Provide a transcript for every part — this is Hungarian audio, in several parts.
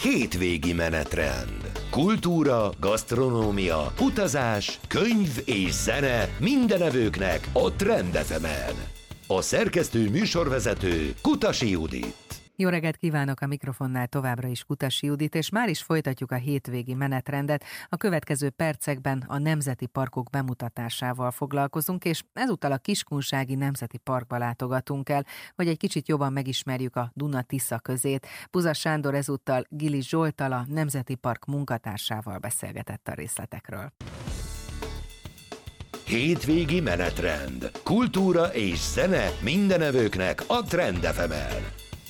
Hétvégi menetrend. Kultúra, gasztronómia, utazás, könyv és zene minden evőknek a Trend FM-en. A szerkesztő műsorvezető Kutasi Judit. Jó reggelt kívánok, a mikrofonnál továbbra is Kutasi Judit, és már is folytatjuk a hétvégi menetrendet. A következő percekben a nemzeti parkok bemutatásával foglalkozunk, és ezúttal a Kiskunsági Nemzeti Parkba látogatunk el, hogy egy kicsit jobban megismerjük a Duna-Tisza közét. Puza Sándor ezúttal Gilis Zsolttal, a Nemzeti Park munkatársával beszélgetett a részletekről. Hétvégi menetrend. Kultúra és zene minden evőknek a Trend FM-en.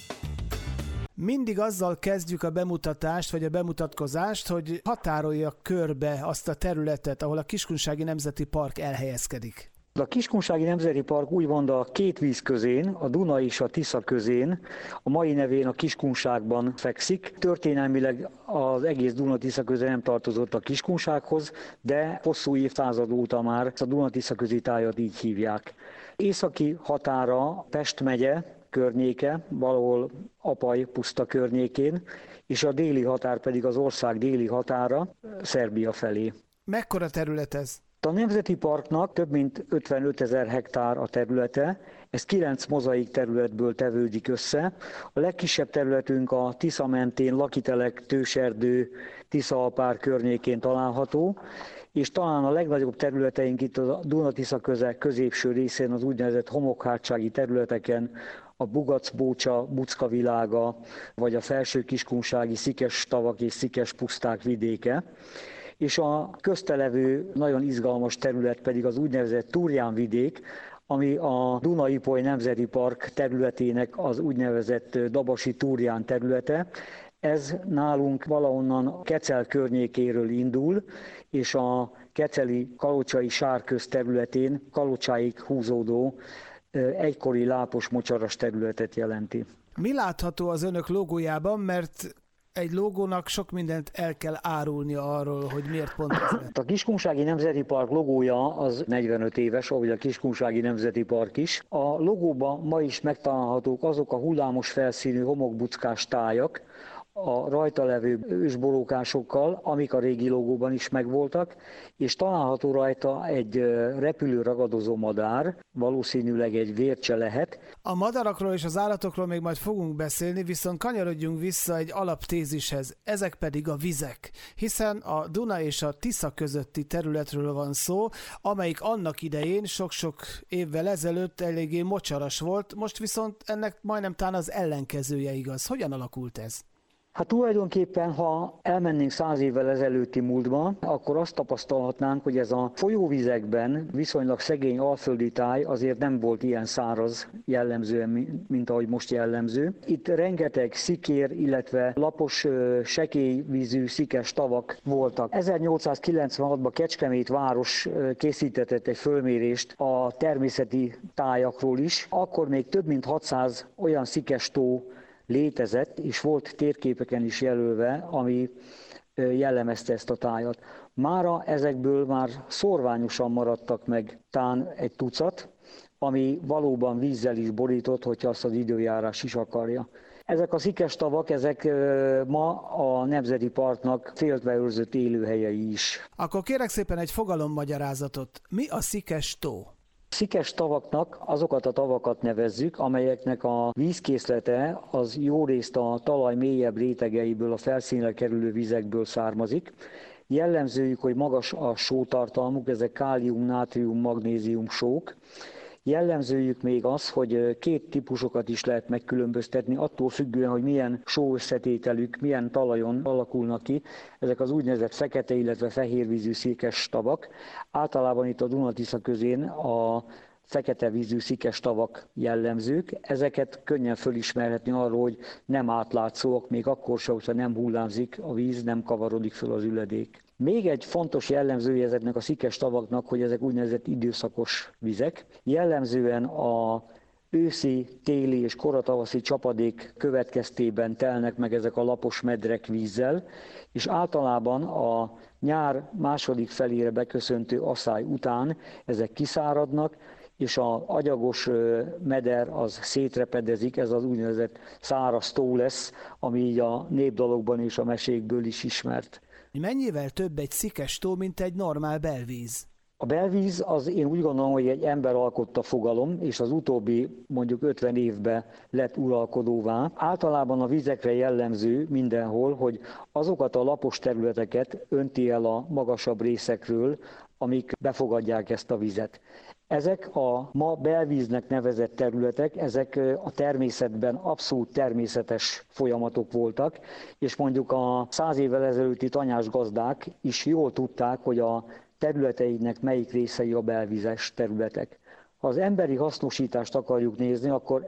Mindig azzal kezdjük a bemutatást, vagy a bemutatkozást, hogy határolja körbe azt a területet, ahol a Kiskunsági Nemzeti Park elhelyezkedik. A Kiskunsági Nemzeti Park úgymond a két víz közén, a Duna és a Tisza közén, a mai nevén a Kiskunságban fekszik. Történelmileg az egész Duna-Tisza köze nem tartozott a Kiskunsághoz, de hosszú évszázad óta már a Duna-Tisza közi tájat így hívják. Északi határa Pest megye környéke, valahol Apaj puszta környékén, és a déli határ pedig az ország déli határa, Szerbia felé. Mekkora terület ez? A Nemzeti Parknak több mint 55 000 hektár a területe, ez 9 mozaik területből tevődik össze. A legkisebb területünk a Tisza mentén, Lakitelek, Tőserdő, Tisza-Alpár környékén található, és talán a legnagyobb területeink itt a Duna-Tisza köze középső részén, az úgynevezett homokhátsági területeken, a Bugac-Bócsa, Bucka világa, vagy a felső kiskunsági Szikes-tavak és Szikes-puszták vidéke. És a köztelevő nagyon izgalmas terület pedig az úgynevezett Turján vidék, ami a Duna-Ipoly Nemzeti Park területének az úgynevezett Dabasi Turján területe. Ez nálunk valahonnan Kecel környékéről indul, és a keceli kalocsai sárköz területén Kalocsáig húzódó egykori lápos mocsaras területet jelenti. Mi látható az önök logójában, mert egy logónak sok mindent el kell árulnia arról, hogy miért pont ez lett. A Kiskunsági Nemzeti Park logója az 45 éves, ahogy a Kiskunsági Nemzeti Park is. A logóban ma is megtalálhatók azok a hullámos felszínű homokbuckás tájak, a rajta levő ősborókásokkal, amik a régi logóban is megvoltak, és található rajta egy repülő ragadozó madár, valószínűleg egy vércse lehet. A madarakról és az állatokról még majd fogunk beszélni, viszont kanyarodjunk vissza egy alaptézishez, ezek pedig a vizek, hiszen a Duna és a Tisza közötti területről van szó, amelyik annak idején sok-sok évvel ezelőtt eléggé mocsaras volt, most viszont ennek majdnem talán az ellenkezője igaz. Hogyan alakult ez? Hát tulajdonképpen, ha elmennénk 100 évvel ezelőtti múltba, akkor azt tapasztalhatnánk, hogy ez a folyóvizekben viszonylag szegény alföldi táj azért nem volt ilyen száraz jellemzően, mint ahogy most jellemző. Itt rengeteg szikér, illetve lapos, sekélyvízű, szikes tavak voltak. 1896-ban Kecskemét város készítetett egy fölmérést a természeti tájakról is. Akkor még több mint 600 olyan szikes tó létezett, és volt térképeken is jelölve, ami jellemezte ezt a tájat. Mára ezekből már szórványosan maradtak meg tán egy tucat, ami valóban vízzel is borított, hogyha azt az időjárás is akarja. Ezek a szikes tavak, ezek ma a Nemzeti Parknak féltve őrzött élőhelyei is. Akkor kérek szépen egy fogalommagyarázatot. Mi a szikes tó? Szikes tavaknak azokat a tavakat nevezzük, amelyeknek a vízkészlete az jó részt a talaj mélyebb rétegeiből, a felszínre kerülő vizekből származik. Jellemzőjük, hogy magas a sótartalmuk, ezek kálium, nátrium, magnézium sók. Jellemzőjük még az, hogy két típusokat is lehet megkülönböztetni, attól függően, hogy milyen sóösszetételük, milyen talajon alakulnak ki. Ezek az úgynevezett fekete, illetve fehérvízű szikes tavak. Általában itt a Duna-Tisza közén a fekete vízű szikes tavak jellemzők. Ezeket könnyen fölismerhetni arról, hogy nem átlátszóak, még akkor sem, hogyha nem hullámzik a víz, nem kavarodik föl az üledék. Még egy fontos jellemzője ezeknek a szikes tavaknak, hogy ezek úgynevezett időszakos vizek. Jellemzően a őszi, téli és koratavaszi csapadék következtében telnek meg ezek a lapos medrek vízzel, és általában a nyár második felére beköszöntő asszály után ezek kiszáradnak, és az agyagos meder az szétrepedezik, ez az úgynevezett száraz tó lesz, ami így a népdalokban és a mesékből is ismert. Mennyivel több egy szikes tó, mint egy normál belvíz? A belvíz az én úgy gondolom, hogy egy ember alkotta fogalom, és az utóbbi mondjuk 50 évben lett uralkodóvá. Általában a vizekre jellemző mindenhol, hogy azokat a lapos területeket önti el a magasabb részekről, amik befogadják ezt a vizet. Ezek a ma belvíznek nevezett területek, ezek a természetben abszolút természetes folyamatok voltak, és mondjuk a 100 évvel ezelőtti tanyás gazdák is jól tudták, hogy a területeinek melyik részei a belvízes területek. Ha az emberi hasznosítást akarjuk nézni, akkor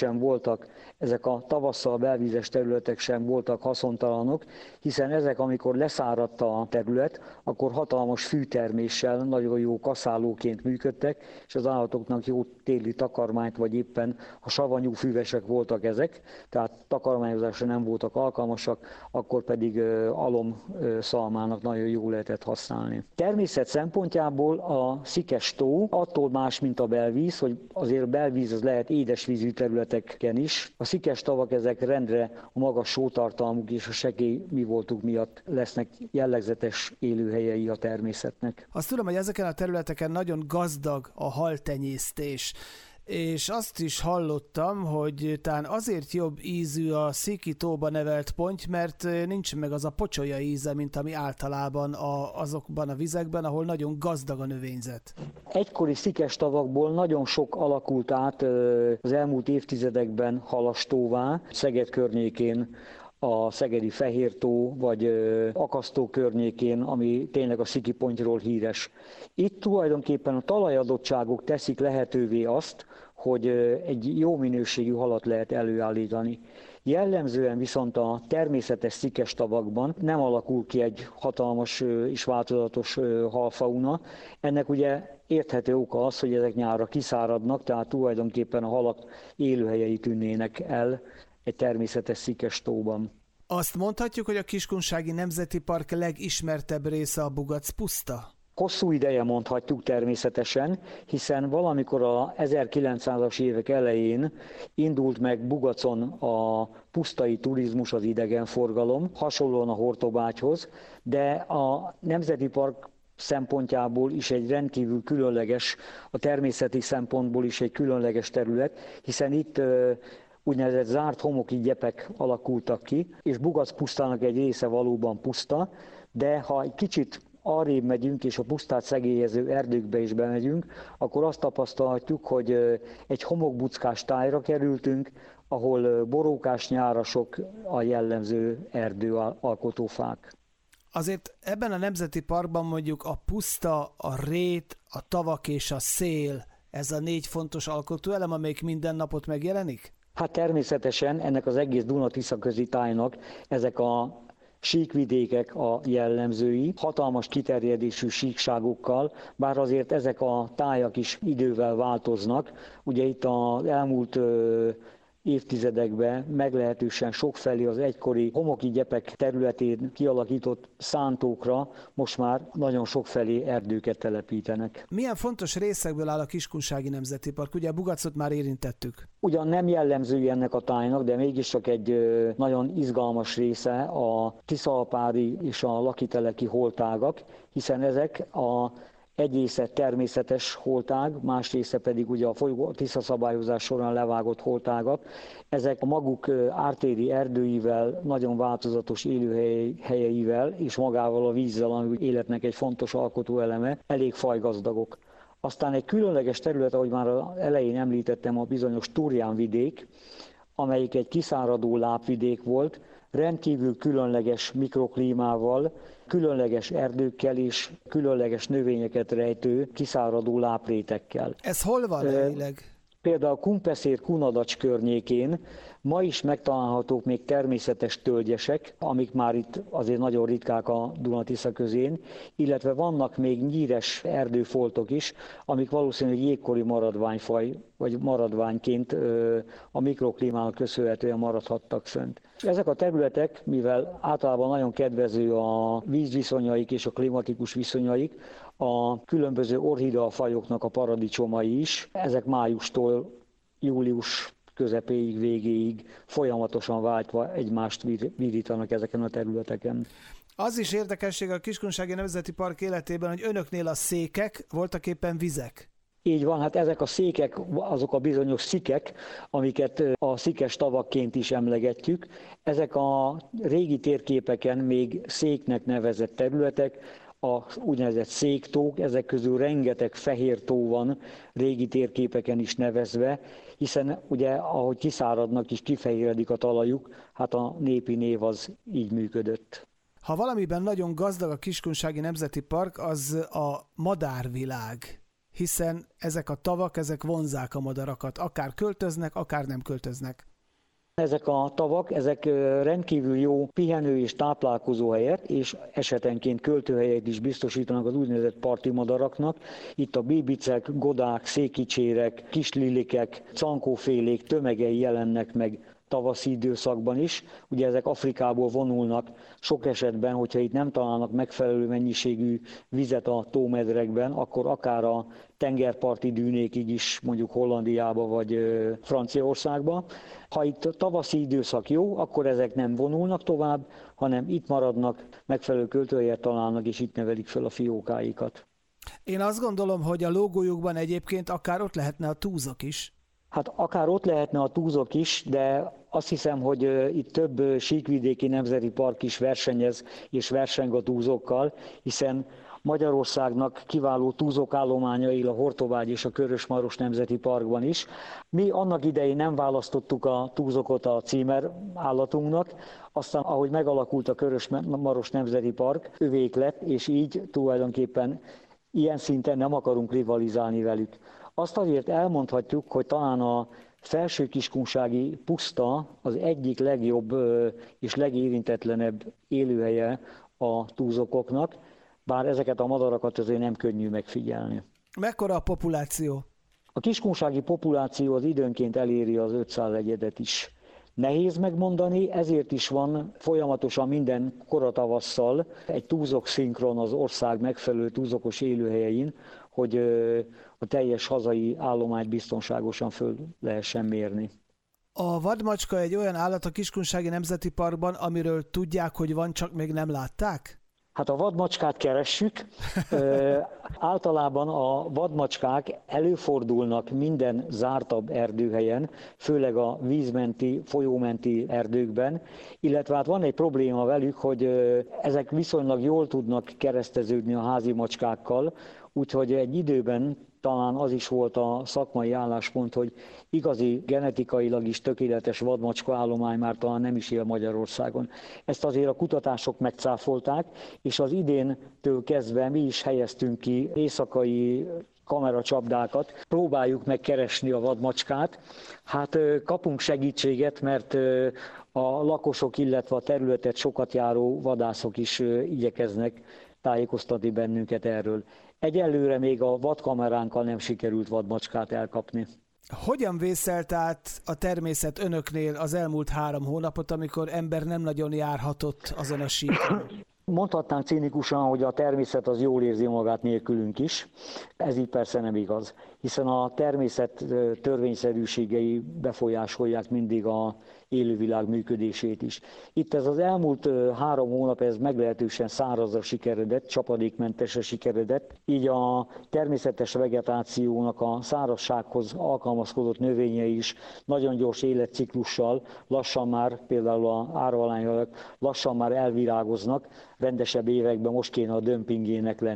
ezek a tavasszal belvízes területek sem voltak haszontalanok, hiszen ezek, amikor leszáradt a terület, akkor hatalmas fűterméssel nagyon jó kaszálóként működtek, és az állatoknak jó téli takarmányt, vagy éppen ha savanyú füvesek voltak ezek, tehát takarmányozásra nem voltak alkalmasak, akkor pedig alomszalmának nagyon jól lehetett használni. Természet szempontjából a szikes tó attól más, mint a belvíz, hogy azért a belvíz az lehet édesvízű területeken is. A szikes tavak ezek rendre a magas sótartalmuk és a sekély mi voltuk miatt lesznek jellegzetes élőhelyei a természetnek. Azt tudom, hogy ezeken a területeken nagyon gazdag a haltenyésztés, és azt is hallottam, hogy talán azért jobb ízű a Sziki tóba nevelt ponty, mert nincs meg az a pocsolya íze, mint ami általában azokban a vizekben, ahol nagyon gazdag a növényzet. Egykori szikes tavakból nagyon sok alakult át az elmúlt évtizedekben halastóvá, Szeged környékén, a szegedi Fehértó, vagy Akasztó környékén, ami tényleg a Sziki pontyról híres. Itt tulajdonképpen a talajadottságok teszik lehetővé azt, hogy egy jó minőségű halat lehet előállítani. Jellemzően viszont a természetes szikes tavakban nem alakul ki egy hatalmas és változatos halfauna. Ennek ugye érthető oka az, hogy ezek nyárra kiszáradnak, tehát tulajdonképpen a halak élőhelyei tűnnének el egy természetes szikes tóban. Azt mondhatjuk, hogy a Kiskunsági Nemzeti Park legismertebb része a Bugac-puszta? Hosszú ideje mondhatjuk természetesen, hiszen valamikor a 1900-as évek elején indult meg Bugacon a pusztai turizmus, az idegenforgalom, hasonlóan a Hortobágyhoz, de a Nemzeti Park szempontjából is egy rendkívül különleges, a természeti szempontból is egy különleges terület, hiszen itt úgynevezett zárt homoki gyepek alakultak ki, és Bugac-pusztának egy része valóban puszta, de ha egy kicsit arrébb megyünk, és a pusztát szegélyező erdőkbe is bemegyünk, akkor azt tapasztalhatjuk, hogy egy homokbuckás tájra kerültünk, ahol borókás nyárasok a jellemző erdőalkotófák. Azért ebben a Nemzeti Parkban mondjuk a puszta, a rét, a tavak és a szél, ez a 4 fontos alkotóelem, amelyik minden napot megjelenik? Hát természetesen ennek az egész Duna-Tisza közi tájnak ezek a síkvidékek a jellemzői, hatalmas kiterjedésű síkságokkal, bár azért ezek a tájak is idővel változnak. Ugye itt az elmúlt évtizedekben meglehetősen sokfelé az egykori homoki gyepek területén kialakított szántókra most már nagyon sokfelé erdőket telepítenek. Milyen fontos részekből áll a Kiskunsági Nemzeti Park? Ugye a Bugacot már érintettük. Ugyan nem jellemző ennek a tájnak, de mégiscsak egy nagyon izgalmas része a Tiszaalpádi és a Lakiteleki holtágak, hiszen ezek egy része természetes holtág, más része pedig ugye a folyó Tisza szabályozás során levágott holtágak. Ezek a maguk ártéri erdőivel, nagyon változatos élőhelyeivel és magával a vízzel, ami életnek egy fontos alkotóeleme, elég fajgazdagok. Aztán egy különleges terület, ahogy már az elején említettem, a bizonyos Turján vidék, amelyik egy kiszáradó lábvidék volt, rendkívül különleges mikroklímával, különleges erdőkkel és különleges növényeket rejtő kiszáradó láprétekkel. Ez hol van helyileg? Például Kunpeszér Kunadacs környékén Ma is megtalálhatók még természetes tölgyesek, amik már itt azért nagyon ritkák a Duna-Tisza közén, illetve vannak még nyíres erdőfoltok is, amik valószínűleg jégkori maradványfaj, vagy maradványként a mikroklímának köszönhetően maradhattak fönt. Ezek a területek, mivel általában nagyon kedvező a vízviszonyaik és a klimatikus viszonyaik, a különböző orchidea-fajoknak a paradicsomai is, ezek májustól július közepéig, végéig folyamatosan váltva egymást virítanak ezeken a területeken. Az is érdekesség a Kiskunsági Nemzeti Park életében, hogy önöknél a székek voltaképpen vizek. Így van, hát ezek a székek, azok a bizonyos szikek, amiket a szikes tavakként is emlegetjük. Ezek a régi térképeken még széknek nevezett területek, a úgynevezett széktók, ezek közül rengeteg fehér tó van régi térképeken is nevezve, hiszen ugye ahogy kiszáradnak és kifehéredik a talajuk, hát a népi név az így működött. Ha valamiben nagyon gazdag a Kiskunsági Nemzeti Park, az a madárvilág, hiszen ezek a tavak, ezek vonzzák a madarakat, akár költöznek, akár nem költöznek. Ezek a tavak, ezek rendkívül jó pihenő és táplálkozó helyet, és esetenként költőhelyet is biztosítanak az úgynevezett parti madaraknak. Itt a bíbicek, godák, székicsérek, kislilikek, cankófélék tömegei jelennek meg tavaszi időszakban is. Ugye ezek Afrikából vonulnak sok esetben, hogyha itt nem találnak megfelelő mennyiségű vizet a tómedrekben, akkor akár a tengerparti dűnékig is, mondjuk Hollandiába vagy Franciaországba. Ha itt a tavaszi időszak jó, akkor ezek nem vonulnak tovább, hanem itt maradnak, megfelelő költőhelyet találnak, és itt nevelik fel a fiókáikat. Én azt gondolom, hogy a lógójukban egyébként akár ott lehetne a túzok is. Hát akár ott lehetne a túzok is, de azt hiszem, hogy itt több síkvidéki nemzeti park is versenyez és verseng a túzokkal, hiszen Magyarországnak kiváló túzokállományai a Hortobágy és a Körös-Maros Nemzeti Parkban is. Mi annak idején nem választottuk a túzokot a címer állatunknak, aztán ahogy megalakult a Körös-Maros Nemzeti Park, övék lett, és így tulajdonképpen ilyen szinten nem akarunk rivalizálni velük. Azt azért elmondhatjuk, hogy talán a Felső-Kiskunsági puszta az egyik legjobb és legérintetlenebb élőhelye a túzokoknak, bár ezeket a madarakat azért nem könnyű megfigyelni. Mekkora a populáció? A kiskunsági populáció az időnként eléri az 500 egyedet is. Nehéz megmondani, ezért is van folyamatosan minden koratavasszal egy túzok szinkron az ország megfelelő túzokos élőhelyein, hogy a teljes hazai állományt biztonságosan föl lehessen mérni. A vadmacska egy olyan állat a Kiskunsági Nemzeti Parkban, amiről tudják, hogy van, csak még nem látták? Hát a vadmacskát keressük. Általában a vadmacskák előfordulnak minden zártabb erdőhelyen, főleg a vízmenti, folyómenti erdőkben, illetve hát van egy probléma velük, hogy ezek viszonylag jól tudnak kereszteződni a házi macskákkal, úgyhogy egy időben talán az is volt a szakmai álláspont, hogy igazi genetikailag is tökéletes vadmacska állomány már talán nem is él Magyarországon. Ezt azért a kutatások megcáfolták, és az idéntől kezdve mi is helyeztünk ki éjszakai kameracsapdákat, próbáljuk meg keresni a vadmacskát. Hát kapunk segítséget, mert a lakosok, illetve a területet sokat járó vadászok is igyekeznek tájékoztatni bennünket erről. Egyelőre még a vadkameránkkal nem sikerült vadmacskát elkapni. Hogyan vészelt át a természet önöknél az elmúlt 3 hónapot, amikor ember nem nagyon járhatott azon a síkon? Mondhatnánk cinikusan, hogy a természet az jól érzi magát nélkülünk is. Ez így persze nem igaz, hiszen a természet törvényszerűségei befolyásolják mindig a élővilág működését is. Itt ez az elmúlt 3 hónap ez meglehetősen szárazra sikeredett, csapadékmentesre sikeredett, így a természetes vegetációnak a szárazsághoz alkalmazkodott növényei is nagyon gyors életciklussal lassan már, például a árvalányhalak lassan már elvirágoznak, rendesebb években most kéne a dömpingének lenni.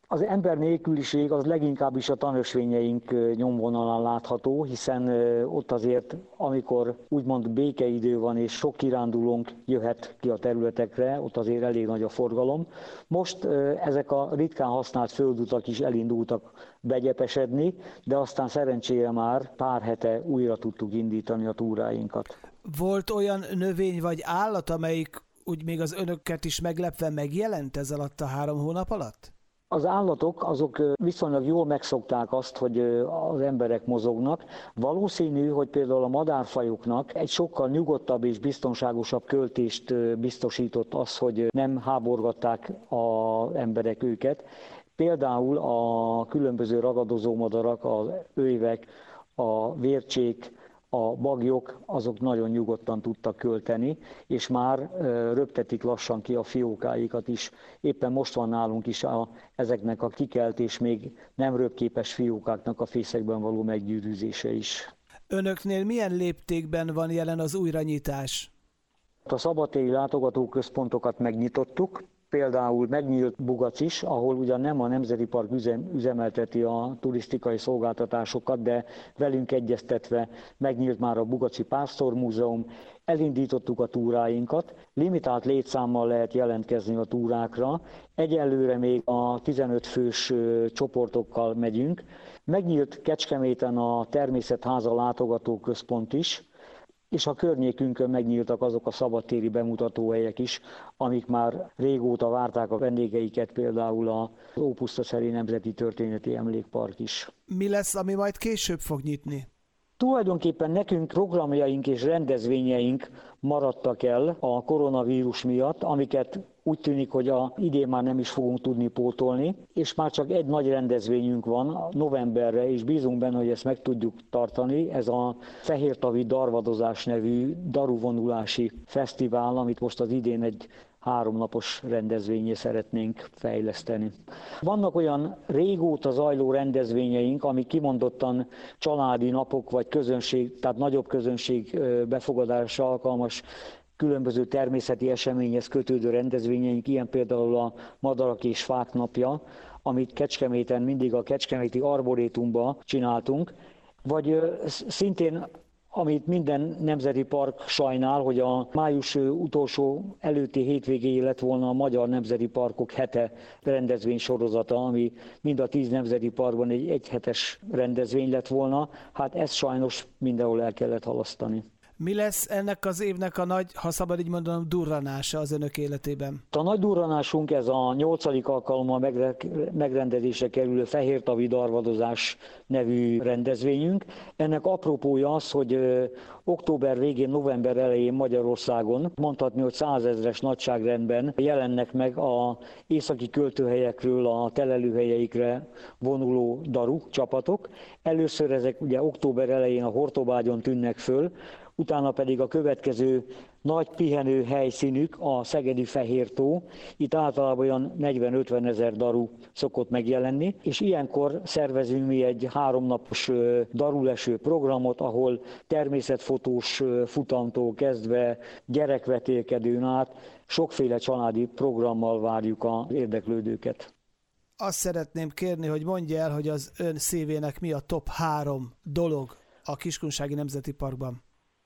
Az ember nélküliség az leginkább is a tanösvényeink nyomvonalán látható, hiszen ott azért, amikor úgymond békeidő van és sok kirándulónk jöhet ki a területekre, ott azért elég nagy a forgalom. Most ezek a ritkán használt földutak is elindultak begyepesedni, de aztán szerencsére már pár hete újra tudtuk indítani a túráinkat. Volt olyan növény vagy állat, amelyik úgy még az önöket is meglepve megjelent ez alatt a 3 hónap alatt? Az állatok azok viszonylag jól megszokták azt, hogy az emberek mozognak. Valószínű, hogy például a madárfajoknak egy sokkal nyugodtabb és biztonságosabb költést biztosított az, hogy nem háborgatták az emberek őket. Például a különböző ragadozó madarak, az ölyvek, a vércsék, a baglyok, azok nagyon nyugodtan tudtak költeni, és már röptetik lassan ki a fiókáikat is. Éppen most van nálunk is ezeknek a kikelt és még nem röpképes fiókáknak a fészekben való meggyűrűzése is. Önöknél milyen léptékben van jelen az újranyitás? A szabadtéri látogatóközpontokat megnyitottuk. Például megnyílt Bugac is, ahol ugyan nem a Nemzeti Park üzemelteti a turisztikai szolgáltatásokat, de velünk egyeztetve megnyílt már a Bugaci Pásztormúzeum, elindítottuk a túráinkat, limitált létszámmal lehet jelentkezni a túrákra, egyelőre még a 15 fős csoportokkal megyünk. Megnyílt Kecskeméten a Természetháza látogatóközpont is, és a környékünkön megnyíltak azok a szabadtéri bemutatóhelyek is, amik már régóta várták a vendégeiket, például az Ópusztaszeri Nemzeti Történeti Emlékpark is. Mi lesz, ami majd később fog nyitni? Tulajdonképpen nekünk programjaink és rendezvényeink maradtak el a koronavírus miatt, amiket úgy tűnik, hogy idén már nem is fogunk tudni pótolni, és már csak egy nagy rendezvényünk van novemberre, és bízunk benne, hogy ezt meg tudjuk tartani. Ez a Fehértavi Darvadozás nevű daruvonulási fesztivál, amit most az idén egy 3 napos rendezvényé szeretnénk fejleszteni. Vannak olyan régóta zajló rendezvényeink, amik kimondottan családi napok vagy közönség, tehát nagyobb közönség befogadásra alkalmas különböző természeti eseményhez kötődő rendezvényeink, ilyen például a Madarak és Fák napja, amit Kecskeméten mindig a Kecskeméti Arborétumban csináltunk, vagy szintén amit minden nemzeti park sajnál, hogy a május utolsó előtti hétvégéig lett volna a Magyar Nemzeti Parkok hete rendezvénysorozata, ami mind a 10 nemzeti parkban egy egyhetes rendezvény lett volna, hát ezt sajnos mindenhol el kellett halasztani. Mi lesz ennek az évnek a nagy, ha szabad így mondanom, durranása az önök életében? A nagy durranásunk ez a 8. alkalommal megrendezésre kerülő Fehértavi Darvadozás nevű rendezvényünk. Ennek apropója az, hogy október végén, november elején Magyarországon, mondhatni, hogy 100 000-es nagyságrendben jelennek meg az északi költőhelyekről a telelőhelyeikre vonuló daru csapatok. Először ezek ugye október elején a Hortobágyon tűnnek föl, utána pedig a következő nagy pihenő helyszínük a szegedi Fehértó. Itt általában olyan 40-50 ezer daru szokott megjelenni, és ilyenkor szervezünk mi egy 3 napos daruleső programot, ahol természetfotós futamtól kezdve gyerekvetélkedőn át sokféle családi programmal várjuk az érdeklődőket. Azt szeretném kérni, hogy mondja el, hogy az ön szívének mi a top 3 dolog a Kiskunsági Nemzeti Parkban.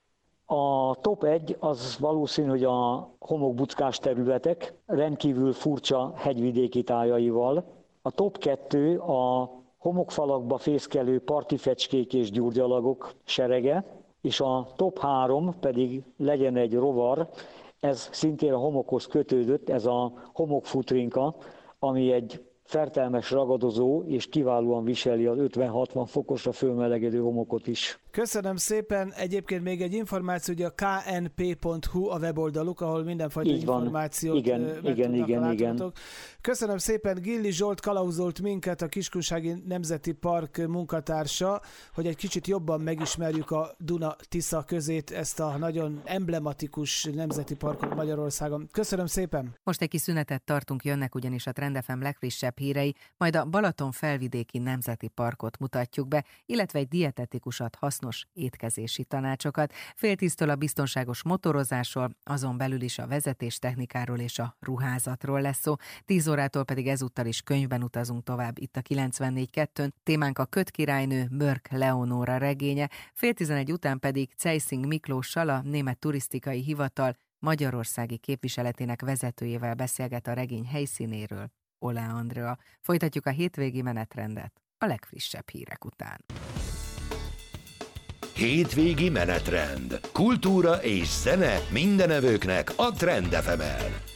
A top 1 az valószínű, hogy a homokbuckás területek, rendkívül furcsa hegyvidéki tájaival. A top 2 a homokfalakba fészkelő partifecskék és gyurgyalagok serege, és a top 3 pedig legyen egy rovar, ez szintén a homokhoz kötődött, ez a homokfutrinka, ami egy fertelmes ragadozó, és kiválóan viseli az 50-60 fokosra fölmelegedő homokot is. Köszönöm szépen. Egyébként még egy információ, hogy a knp.hu a weboldaluk, ahol mindenfajta információt igen. Köszönöm szépen. Gilli Zsolt kalauzolt minket, a Kiskunsági Nemzeti Park munkatársa, hogy egy kicsit jobban megismerjük a Duna-Tisza közét, ezt a nagyon emblematikus nemzeti parkot Magyarországon. Köszönöm szépen. Most egy kis szünetet tartunk, jönnek ugyanis a Trend FM legfrissebb hírei, majd a Balaton felvidéki Nemzeti Parkot mutatjuk be, illetve egy dietetikusat hasznos étkezési tanácsokat. 9:30-től a biztonságos motorozásról, azon belül is a vezetéstechnikáról és a ruházatról lesz szó. 10 órától pedig ezúttal is könyvben utazunk tovább itt a 94.2-n. Témánk a Kötkirálynő Mörk Leonóra regénye, 10:11 után pedig Ceissing Miklóssal, a Német Turisztikai Hivatal magyarországi képviseletének vezetőjével beszélget a regény helyszínéről, Oláh Andrea. Folytatjuk a hétvégi menetrendet a legfrissebb hírek után. Hétvégi menetrend. Kultúra és zene mindenevőknek a Trend FM-en.